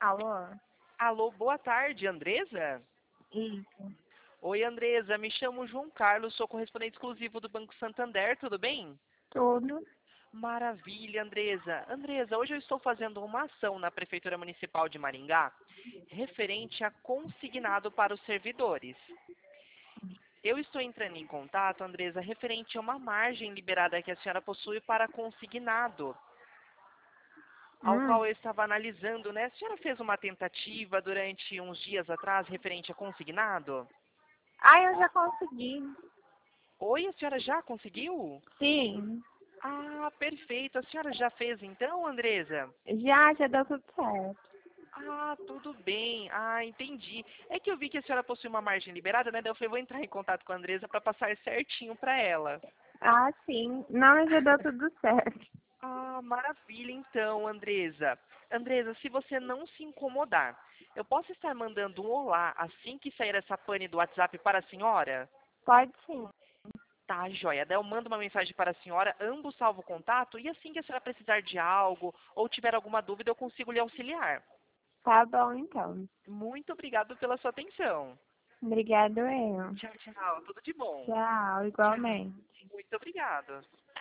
Alô? Alô, boa tarde, Andresa? Isso. Oi, Andresa, me chamo João Carlos, sou correspondente exclusivo do Banco Santander, tudo bem? Tudo. Maravilha, Andresa. Andresa, hoje eu estou fazendo uma ação na Prefeitura Municipal de Maringá referente a consignado para os servidores. Eu estou entrando em contato, Andresa, referente a uma margem liberada que a senhora possui para consignado, ao qual Hum. eu estava analisando, né? A senhora fez uma tentativa durante uns dias atrás referente a consignado? Ah, eu já consegui. Oi, a senhora já conseguiu? Sim. Ah, perfeito. A senhora já fez então, Andresa? Já deu tudo certo. Ah, tudo bem. Ah, entendi. É que eu vi que a senhora possui uma margem liberada, né? Daí eu falei, vou entrar em contato com a Andresa para passar certinho para ela. Ah, sim. Não, já deu tudo certo. Ah, maravilha então, Andresa. Andresa, se você não se incomodar, eu posso estar mandando um olá assim que sair essa pane do WhatsApp para a senhora? Pode sim. Tá, joia. Daí eu mando uma mensagem para a senhora, ambos salvo o contato, e assim que a senhora precisar de algo ou tiver alguma dúvida, eu consigo lhe auxiliar. Tá bom, então. Muito obrigado pela sua atenção. Obrigado, eu. Tchau, tchau. Tudo de bom. Tchau, Tchau. igualmente. Muito obrigado.